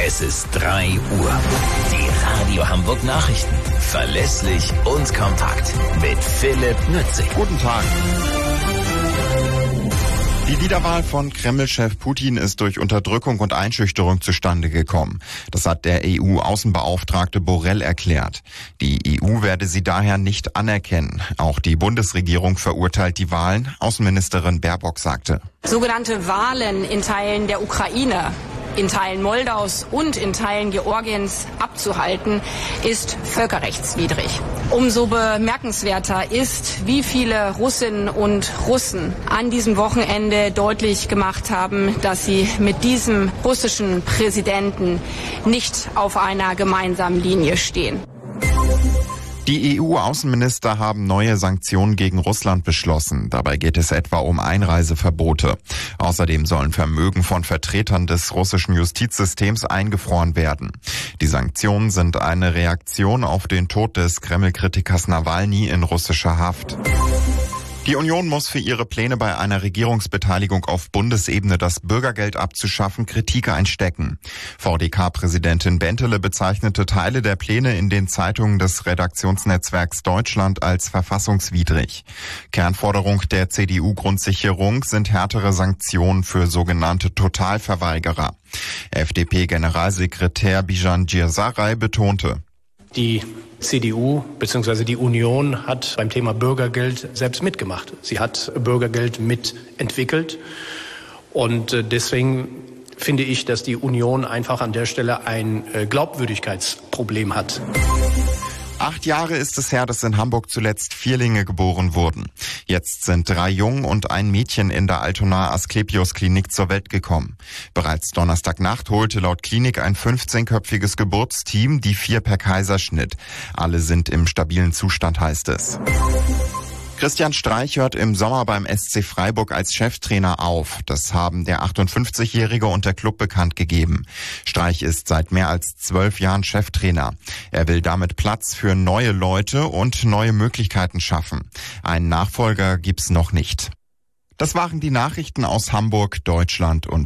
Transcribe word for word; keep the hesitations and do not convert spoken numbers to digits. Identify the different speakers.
Speaker 1: Es ist drei Uhr. Die Radio Hamburg Nachrichten. Verlässlich und kompakt. Mit Philipp Nützig.
Speaker 2: Guten Tag. Die Wiederwahl von Kreml-Chef Putin ist durch Unterdrückung und Einschüchterung zustande gekommen. Das hat der E U-Außenbeauftragte Borrell erklärt. Die E U werde sie daher nicht anerkennen. Auch die Bundesregierung verurteilt die Wahlen. Außenministerin Baerbock sagte:
Speaker 3: Sogenannte Wahlen in Teilen der Ukraine, in Teilen Moldaus und in Teilen Georgiens abzuhalten, ist völkerrechtswidrig. Umso bemerkenswerter ist, wie viele Russinnen und Russen an diesem Wochenende deutlich gemacht haben, dass sie mit diesem russischen Präsidenten nicht auf einer gemeinsamen Linie stehen.
Speaker 2: Die E U-Außenminister haben neue Sanktionen gegen Russland beschlossen. Dabei geht es etwa um Einreiseverbote. Außerdem sollen Vermögen von Vertretern des russischen Justizsystems eingefroren werden. Die Sanktionen sind eine Reaktion auf den Tod des Kreml-Kritikers Nawalny in russischer Haft. Die Union muss für ihre Pläne bei einer Regierungsbeteiligung auf Bundesebene das Bürgergeld abzuschaffen Kritik einstecken. V D K-Präsidentin Bentele bezeichnete Teile der Pläne in den Zeitungen des Redaktionsnetzwerks Deutschland als verfassungswidrig. Kernforderung der C D U-Grundsicherung sind härtere Sanktionen für sogenannte Totalverweigerer. F D P-Generalsekretär Bijan Girsaray betonte:
Speaker 4: Die C D U bzw. die Union hat beim Thema Bürgergeld selbst mitgemacht. Sie hat Bürgergeld mitentwickelt. Und deswegen finde ich, dass die Union einfach an der Stelle ein Glaubwürdigkeitsproblem hat.
Speaker 2: Acht Jahre ist es her, dass in Hamburg zuletzt Vierlinge geboren wurden. Jetzt sind drei Jungen und ein Mädchen in der Altonaer Asklepios-Klinik zur Welt gekommen. Bereits Donnerstagnacht holte laut Klinik ein fünfzehnköpfiges Geburtsteam die vier per Kaiserschnitt. Alle sind im stabilen Zustand, heißt es. Christian Streich hört im Sommer beim S C Freiburg als Cheftrainer auf. Das haben der achtundfünfzigjährige und der Club bekannt gegeben. Streich ist seit mehr als zwölf Jahren Cheftrainer. Er will damit Platz für neue Leute und neue Möglichkeiten schaffen. Einen Nachfolger gibt's noch nicht. Das waren die Nachrichten aus Hamburg, Deutschland und